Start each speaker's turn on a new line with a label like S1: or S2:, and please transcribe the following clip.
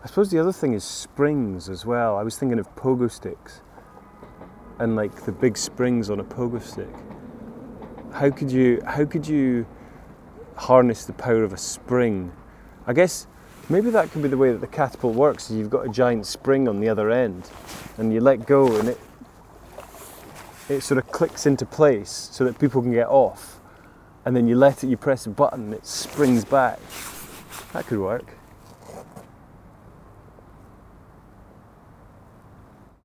S1: I suppose the other thing is springs as well. I was thinking of pogo sticks and like the big springs on a pogo stick. How could you harness the power of a spring? I guess maybe that could be the way that the catapult works. Is you've got a giant spring on the other end and you let go and it sort of clicks into place so that people can get off, and then you press a button, it springs back. That could work.